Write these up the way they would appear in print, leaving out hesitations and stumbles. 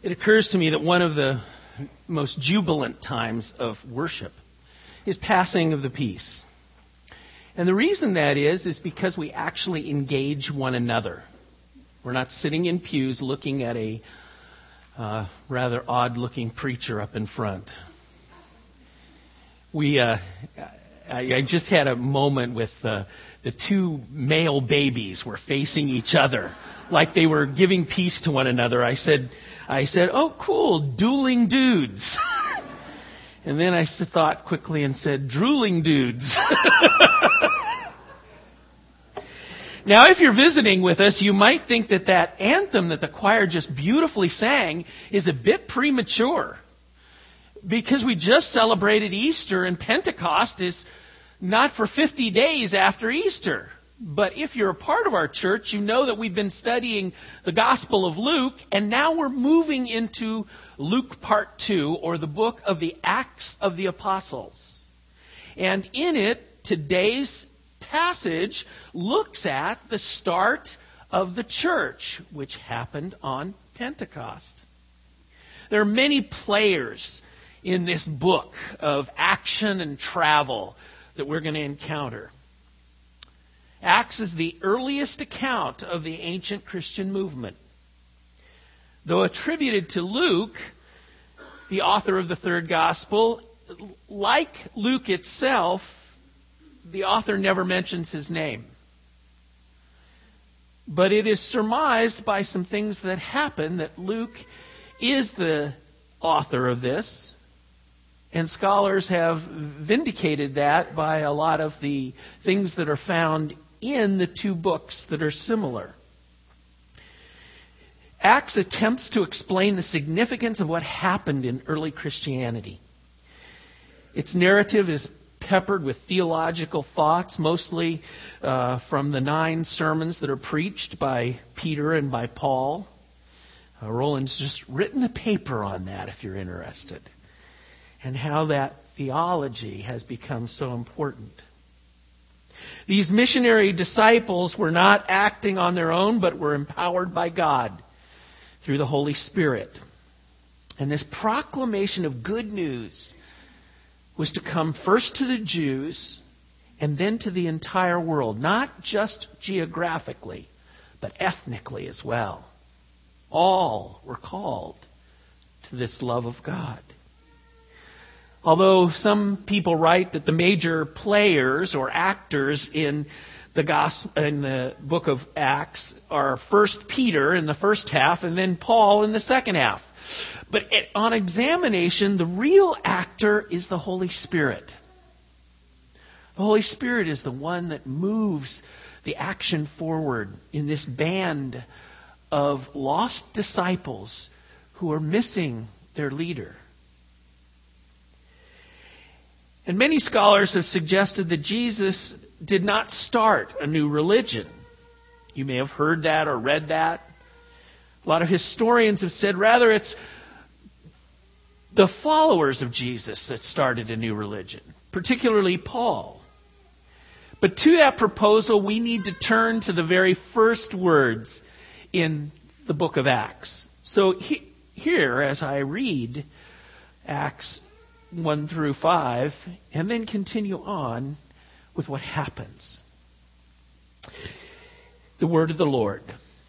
It occurs to me that one of the most jubilant times of worship is passing of the peace. And the reason that is because we actually engage one another. We're not sitting in pews looking at a rather odd-looking preacher up in front. I just had a moment with the two male babies were facing each other like they were giving peace to one another. I said, "Oh, cool, dueling dudes." And then I thought quickly and said, "Drooling dudes." Now, if you're visiting with us, you might think that anthem that the choir just beautifully sang is a bit premature, because we just celebrated Easter and Pentecost is not for 50 days after Easter. But if you're a part of our church, you know that we've been studying the Gospel of Luke, and now we're moving into Luke Part 2, or the book of the Acts of the Apostles. And in it, today's passage looks at the start of the church, which happened on Pentecost. There are many players in this book of action and travel that we're going to encounter. Acts is the earliest account of the ancient Christian movement. Though attributed to Luke, the author of the third gospel, like Luke itself, the author never mentions his name. But it is surmised by some things that happen that Luke is the author of this. And scholars have vindicated that by a lot of the things that are found in the two books that are similar. Acts attempts to explain the significance of what happened in early Christianity. Its narrative is peppered with theological thoughts, mostly from the 9 sermons that are preached by Peter and by Paul. Roland's just written a paper on that if you're interested, and how that theology has become so important. These missionary disciples were not acting on their own, but were empowered by God through the Holy Spirit. And this proclamation of good news was to come first to the Jews and then to the entire world, not just geographically, but ethnically as well. All were called to this love of God. Although some people write that the major players or actors in the book of Acts are first Peter in the first half and then Paul in the second half. But on examination, the real actor is the Holy Spirit. The Holy Spirit is the one that moves the action forward in this band of lost disciples who are missing their leader. And many scholars have suggested that Jesus did not start a new religion. You may have heard that or read that. A lot of historians have said rather it's the followers of Jesus that started a new religion, particularly Paul. But to that proposal, we need to turn to the very first words in the book of Acts. So here, as I read Acts 1 through 5, and then continue on with what happens. The word of the Lord.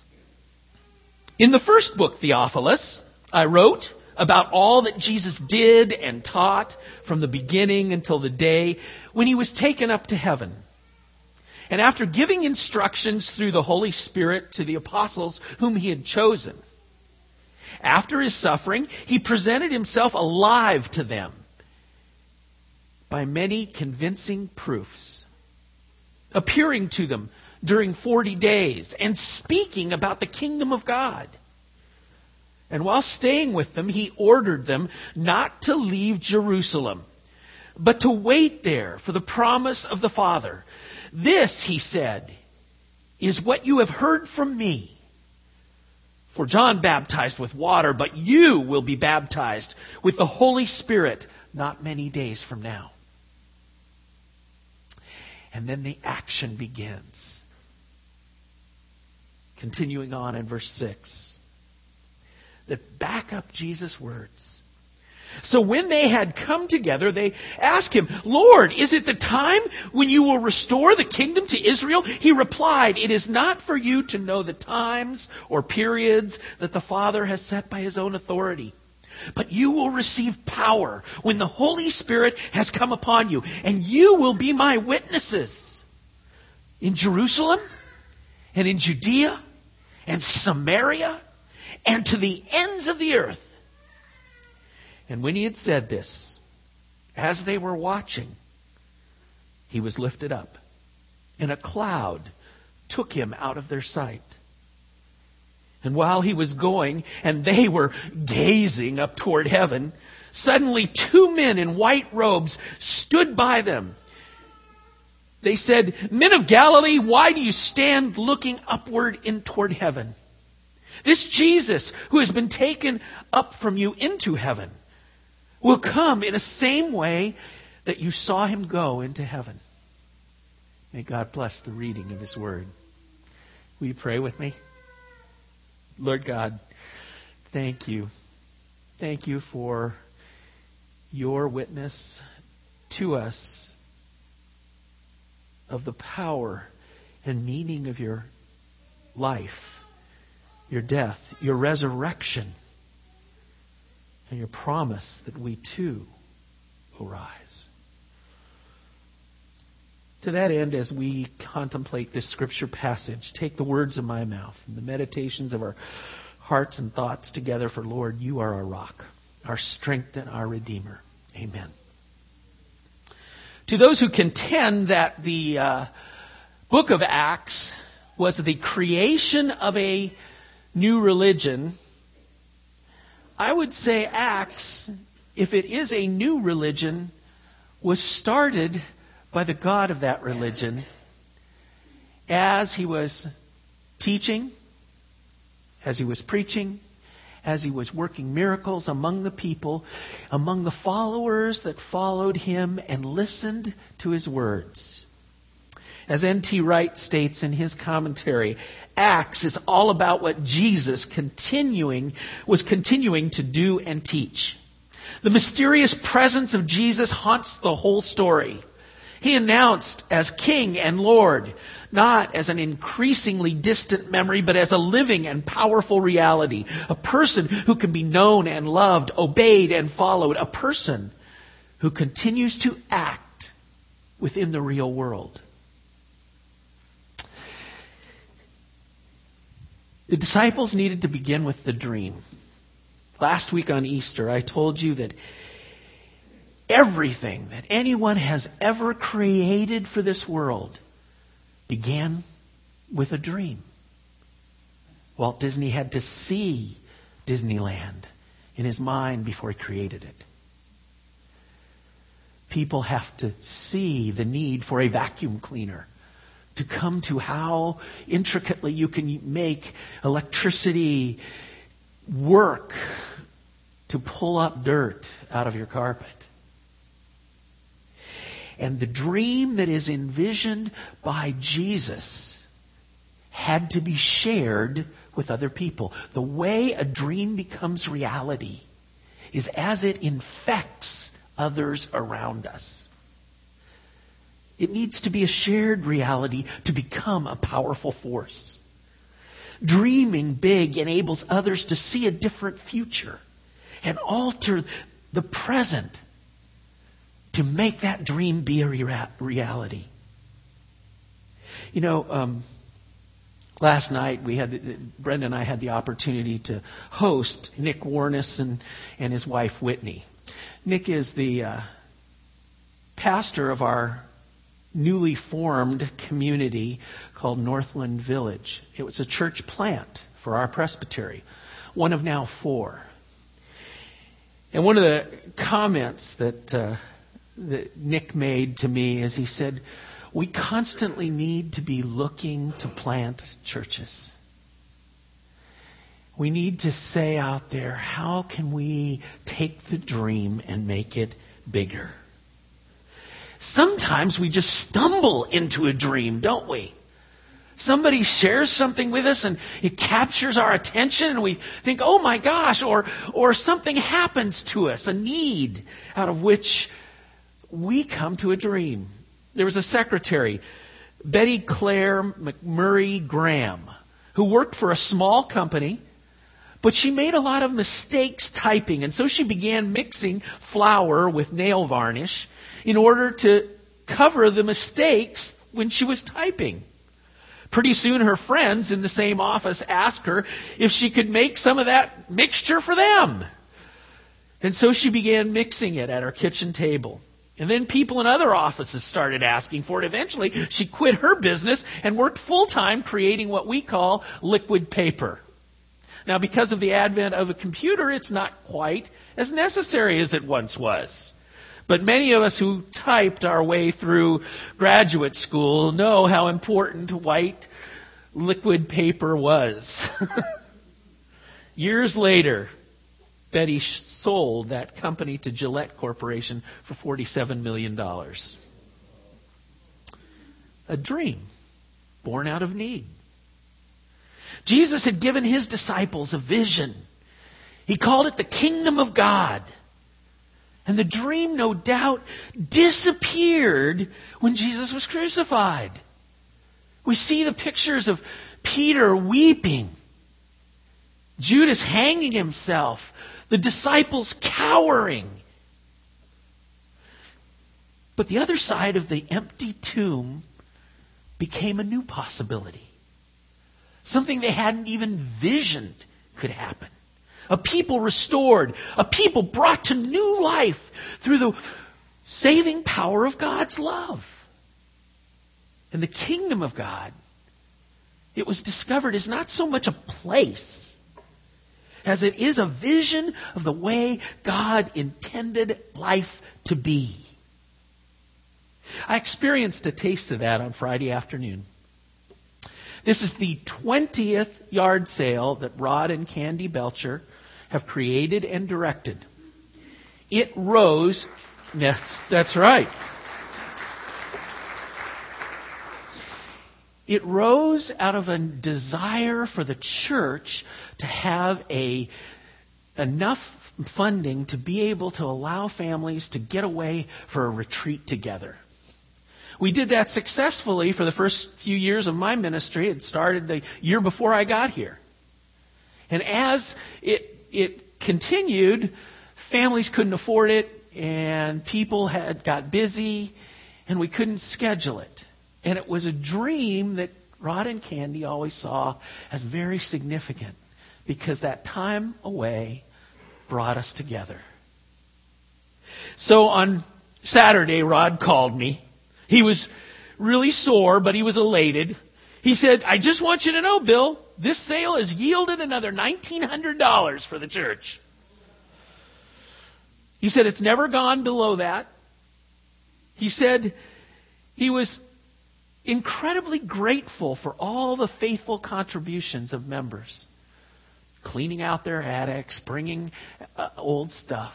In the first book, Theophilus, I wrote about all that Jesus did and taught from the beginning until the day when he was taken up to heaven. And after giving instructions through the Holy Spirit to the apostles whom he had chosen, after his suffering, he presented himself alive to them by many convincing proofs, appearing to them during 40 days and speaking about the kingdom of God. And while staying with them, he ordered them not to leave Jerusalem, but to wait there for the promise of the Father. This, he said, is what you have heard from me. For John baptized with water, but you will be baptized with the Holy Spirit not many days from now. And then the action begins. Continuing on in verse 6. that back up Jesus' words. So when they had come together, they asked him, "Lord, is it the time when you will restore the kingdom to Israel?" He replied, "It is not for you to know the times or periods that the Father has set by his own authority. But you will receive power when the Holy Spirit has come upon you, and you will be my witnesses in Jerusalem and in Judea and Samaria and to the ends of the earth." And when he had said this, as they were watching, he was lifted up, and a cloud took him out of their sight. And while he was going, and they were gazing up toward heaven, suddenly 2 men in white robes stood by them. They said, "Men of Galilee, why do you stand looking upward in toward heaven? This Jesus, who has been taken up from you into heaven, will come in the same way that you saw him go into heaven." May God bless the reading of his word. Will you pray with me? Lord God, thank you. Thank you for your witness to us of the power and meaning of your life, your death, your resurrection, and your promise that we too will rise. To that end, as we contemplate this scripture passage, take the words of my mouth and the meditations of our hearts and thoughts together, for Lord, you are our rock, our strength, and our Redeemer. Amen. To those who contend that the book of Acts was the creation of a new religion, I would say Acts, if it is a new religion, was started by the God of that religion as he was teaching, as he was preaching, as he was working miracles among the people, among the followers that followed him and listened to his words. As N.T. Wright states in his commentary, Acts is all about what Jesus was continuing to do and teach. The mysterious presence of Jesus haunts the whole story. He announced as King and Lord, not as an increasingly distant memory, but as a living and powerful reality. A person who can be known and loved, obeyed and followed. A person who continues to act within the real world. The disciples needed to begin with the dream. Last week on Easter, I told you that everything that anyone has ever created for this world began with a dream. Walt Disney had to see Disneyland in his mind before he created it. People have to see the need for a vacuum cleaner to come to how intricately you can make electricity work to pull up dirt out of your carpet. And the dream that is envisioned by Jesus had to be shared with other people. The way a dream becomes reality is as it infects others around us. It needs to be a shared reality to become a powerful force. Dreaming big enables others to see a different future and alter the present to make that dream be a reality. You know, last night Brenda and I had the opportunity to host Nick Warness and his wife Whitney. Nick is the pastor of our newly formed community called Northland Village. It was a church plant for our presbytery, one of now 4. And one of the comments that Nick made to me is he said, "We constantly need to be looking to plant churches. We need to say out there, how can we take the dream and make it bigger? Sometimes we just stumble into a dream, don't we? Somebody shares something with us and it captures our attention and we think, oh my gosh, or something happens to us, a need out of which we come to a dream. There was a secretary, Betty Claire McMurray Graham, who worked for a small company, but she made a lot of mistakes typing, and so she began mixing flour with nail varnish in order to cover the mistakes when she was typing. Pretty soon her friends in the same office asked her if she could make some of that mixture for them. And so she began mixing it at her kitchen table. And then people in other offices started asking for it. Eventually, she quit her business and worked full-time creating what we call liquid paper. Now, because of the advent of a computer, it's not quite as necessary as it once was. But many of us who typed our way through graduate school know how important white liquid paper was. Years later, Betty sold that company to Gillette Corporation for $47 million. A dream born out of need. Jesus had given his disciples a vision. He called it the kingdom of God. And the dream, no doubt, disappeared when Jesus was crucified. We see the pictures of Peter weeping, Judas hanging himself, the disciples cowering. But the other side of the empty tomb became a new possibility. Something they hadn't even visioned could happen. A people restored. A people brought to new life through the saving power of God's love. And the kingdom of God, it was discovered, is not so much a place as it is a vision of the way God intended life to be. I experienced a taste of that on Friday afternoon. This is the 20th yard sale that Rod and Candy Belcher have created and directed. It rose, that's right. It rose out of a desire for the church to have enough funding to be able to allow families to get away for a retreat together. We did that successfully for the first few years of my ministry. It started the year before I got here. And as it continued, families couldn't afford it, and people had got busy, and we couldn't schedule it. And it was a dream that Rod and Candy always saw as very significant, because that time away brought us together. So on Saturday, Rod called me. He was really sore, but he was elated. He said, I just want you to know, Bill, this sale has yielded another $1,900 for the church. He said it's never gone below that. He said he was incredibly grateful for all the faithful contributions of members. Cleaning out their attics, bringing old stuff.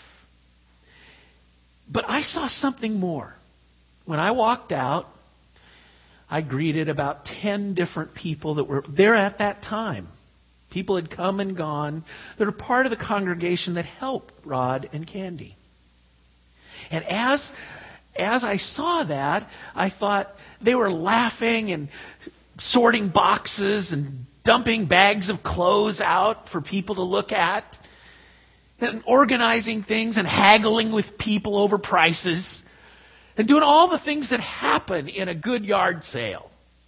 But I saw something more. When I walked out, I greeted about 10 different people that were there at that time. People had come and gone that are part of the congregation that helped Rod and Candy. And as I saw that, I thought they were laughing and sorting boxes and dumping bags of clothes out for people to look at, and organizing things and haggling with people over prices, and doing all the things that happen in a good yard sale.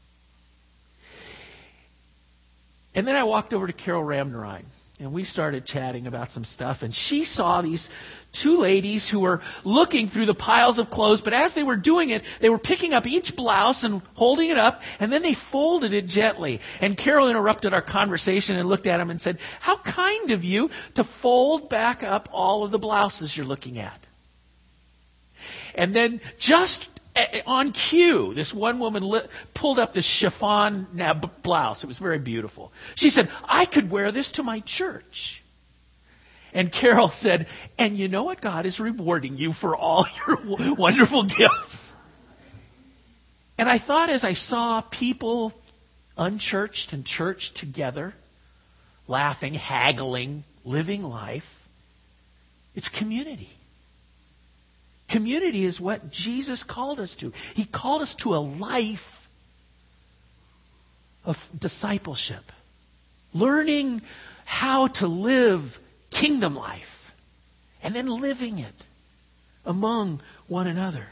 And then I walked over to Carol Ramnarine, and we started chatting about some stuff. And she saw these two ladies who were looking through the piles of clothes, but as they were doing it, they were picking up each blouse and holding it up, and then they folded it gently. And Carol interrupted our conversation and looked at them and said, how kind of you to fold back up all of the blouses you're looking at. And then just on cue, this one woman pulled up this chiffon blouse. It was very beautiful. She said, I could wear this to my church. And Carol said, and you know what? God is rewarding you for all your wonderful gifts. And I thought, as I saw people unchurched and churched together, laughing, haggling, living life. It's community. Community is what Jesus called us to. He called us to a life of discipleship, learning how to live kingdom life, and then living it among one another.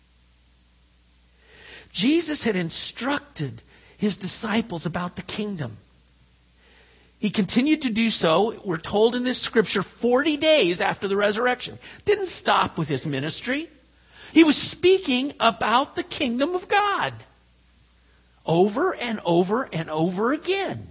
Jesus had instructed his disciples about the kingdom. He continued to do so, we're told in this scripture, 40 days after the resurrection. Didn't stop with his ministry. He was speaking about the kingdom of God over and over and over again.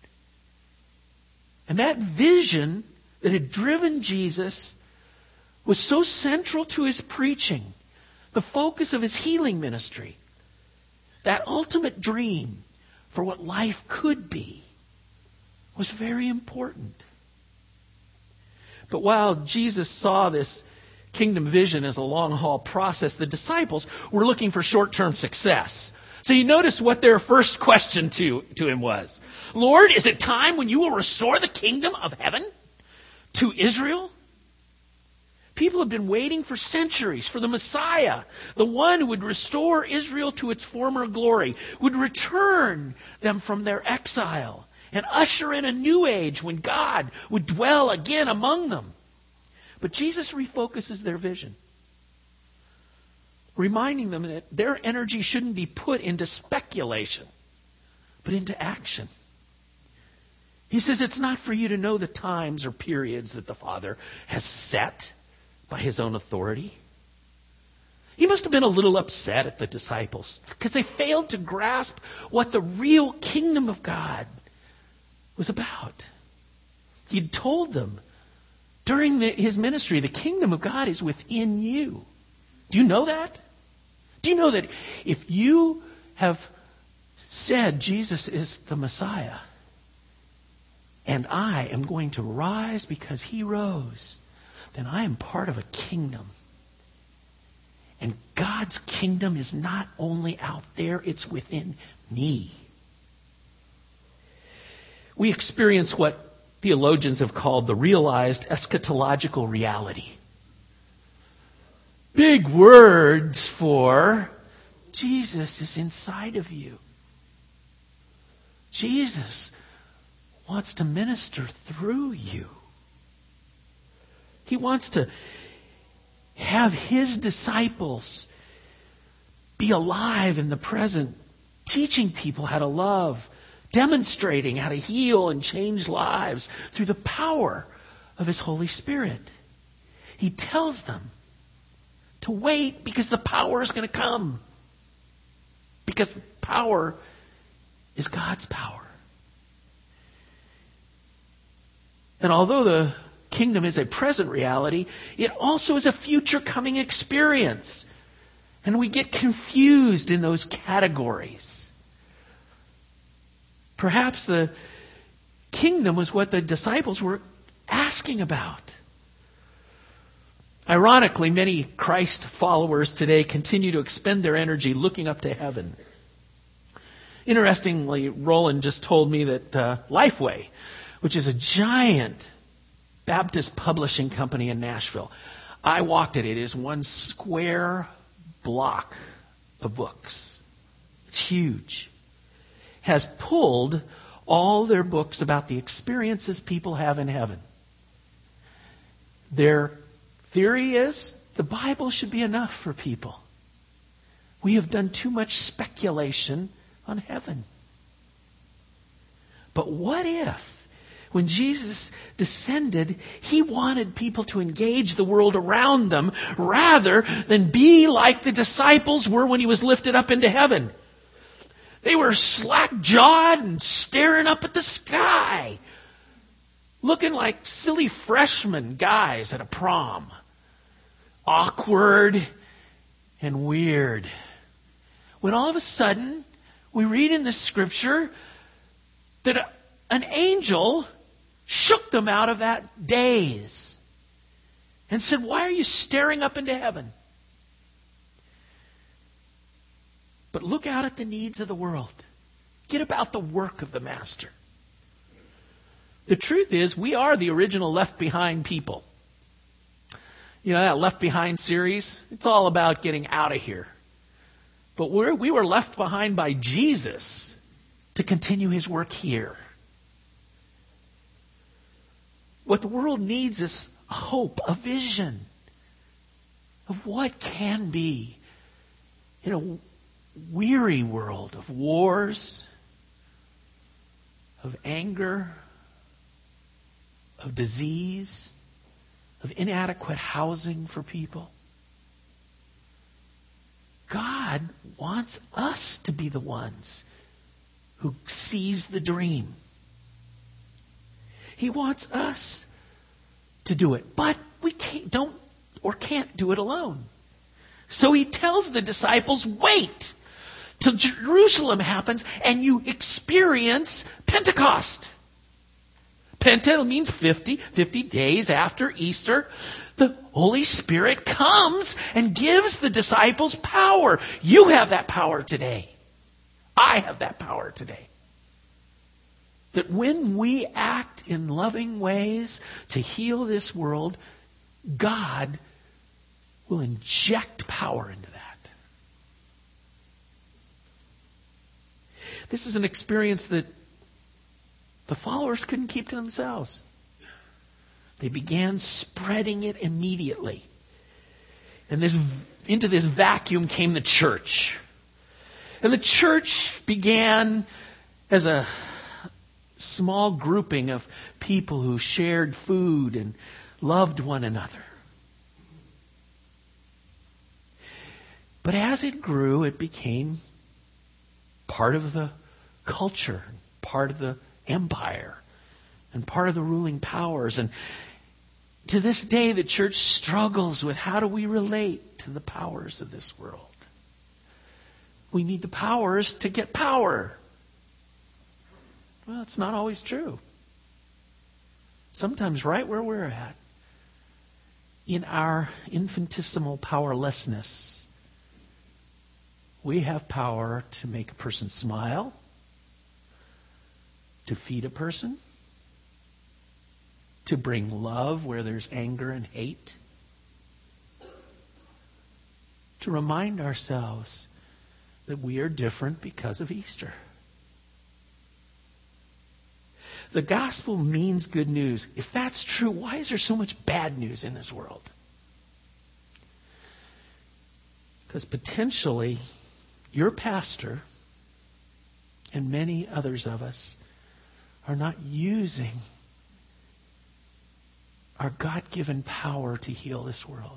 And that vision that had driven Jesus was so central to his preaching, the focus of his healing ministry, that ultimate dream for what life could be, was very important. But while Jesus saw this kingdom vision as a long-haul process, the disciples were looking for short-term success. So you notice what their first question to him was. Lord, is it time when you will restore the kingdom of heaven to Israel? People have been waiting for centuries for the Messiah, the one who would restore Israel to its former glory, would return them from their exile, and usher in a new age when God would dwell again among them. But Jesus refocuses their vision, reminding them that their energy shouldn't be put into speculation, but into action. He says it's not for you to know the times or periods that the Father has set by his own authority. He must have been a little upset at the disciples because they failed to grasp what the real kingdom of God was about. He'd told them during his ministry, the kingdom of God is within you. Do you know that? Do you know that if you have said Jesus is the Messiah, and I am going to rise because he rose, then I am part of a kingdom. And God's kingdom is not only out there, it's within me. We experience what theologians have called the realized eschatological reality. Big words for Jesus is inside of you. Jesus wants to minister through you. He wants to have his disciples be alive in the present, teaching people how to love, demonstrating how to heal and change lives through the power of his Holy Spirit. He tells them to wait because the power is going to come. Because power is God's power. And although the kingdom is a present reality, it also is a future coming experience. And we get confused in those categories. Perhaps the kingdom was what the disciples were asking about. Ironically, many Christ followers today continue to expend their energy looking up to heaven. Interestingly, Roland just told me that Lifeway, which is a giant Baptist publishing company in Nashville, I walked it. It is one square block of books. It's huge. Has pulled all their books about the experiences people have in heaven. Their theory is the Bible should be enough for people. We have done too much speculation on heaven. But what if, when Jesus descended, he wanted people to engage the world around them rather than be like the disciples were when he was lifted up into heaven? They were slack-jawed and staring up at the sky, looking like silly freshman guys at a prom. Awkward and weird. When all of a sudden, we read in the scripture that an angel shook them out of that daze and said, "Why are you staring up into heaven? But look out at the needs of the world. Forget about the work of the Master. The truth is, we are the original Left Behind people. You know, that Left Behind series, it's all about getting out of here. But we were left behind by Jesus to continue his work here. What the world needs is a hope, a vision of what can be in a weary world of wars, of anger, of disease, of inadequate housing for people. God wants us to be the ones who seize the dream. He wants us to do it, but we can't do it alone. So he tells the disciples, wait till Jerusalem happens and you experience Pentecost. Penta means 50 days after Easter. The Holy Spirit comes and gives the disciples power. You have that power today. I have that power today. That when we act in loving ways to heal this world, God will inject power into that. This is an experience that the followers couldn't keep to themselves. They began spreading it immediately. And into this vacuum came the church. And the church began as a small grouping of people who shared food and loved one another. But as it grew, it became part of the culture, part of the empire, and part of the ruling powers. And to this day, the church struggles with how do we relate to the powers of this world. We need the powers to get power. Well, it's not always true. Sometimes right where we're at, in our infinitesimal powerlessness, we have power to make a person smile, to feed a person, to bring love where there's anger and hate, to remind ourselves that we are different because of Easter. The gospel means good news. If that's true, why is there so much bad news in this world? Because potentially your pastor and many others of us are not using our God-given power to heal this world.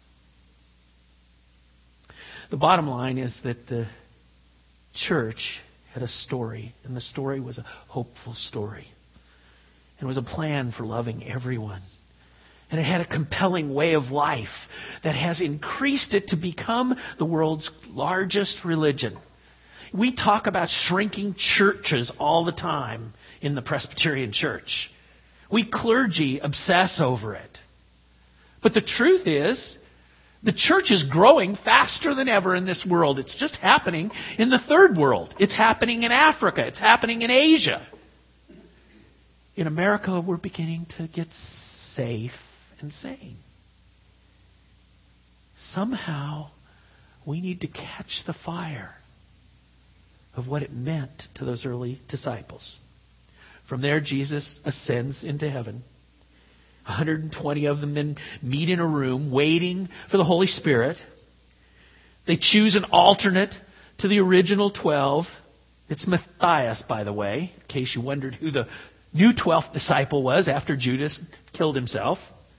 The bottom line is that the church had a story, and the story was a hopeful story. It was a plan for loving everyone. And it had a compelling way of life that has increased it to become the world's largest religion. We talk about shrinking churches all the time in the Presbyterian Church. We clergy obsess over it. But the truth is, the church is growing faster than ever in this world. It's just happening in the third world. It's happening in Africa. It's happening in Asia. In America, we're beginning to get safe and sane. Somehow, we need to catch the fire of what it meant to those early disciples. From there, Jesus ascends into heaven. 120 of them then meet in a room waiting for the Holy Spirit. They choose an alternate to the original 12. It's Matthias, by the way, in case you wondered who the new 12th disciple was after Judas killed himself.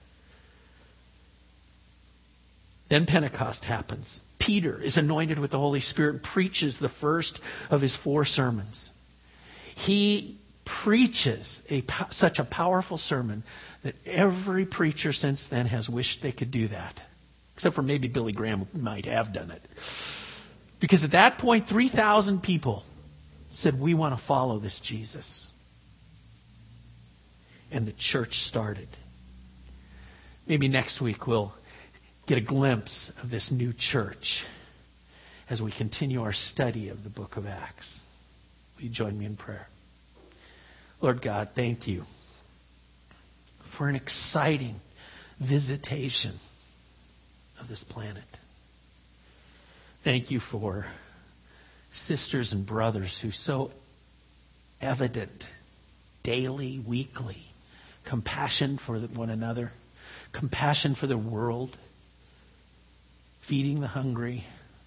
Then Pentecost happens. Peter is anointed with the Holy Spirit, preaches the first of his 4 sermons. He preaches such a powerful sermon that every preacher since then has wished they could do that. Except for maybe Billy Graham might have done it. Because at that point, 3,000 people said, we want to follow this Jesus. And the church started. Maybe next week we'll get a glimpse of this new church as we continue our study of the book of Acts. Will you join me in prayer? Lord God, thank you for an exciting visitation of this planet. Thank you for sisters and brothers who so evident daily, weekly, compassion for one another, compassion for the world, feeding the hungry,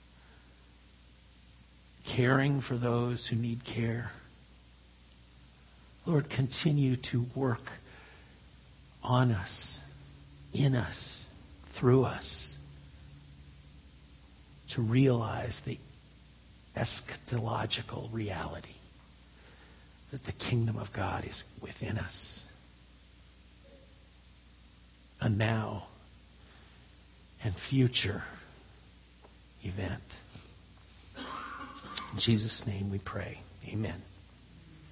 caring for those who need care. Lord, continue to work on us, in us, through us, to realize the eschatological reality that the kingdom of God is within us. A now and future event. In Jesus' name we pray. Amen.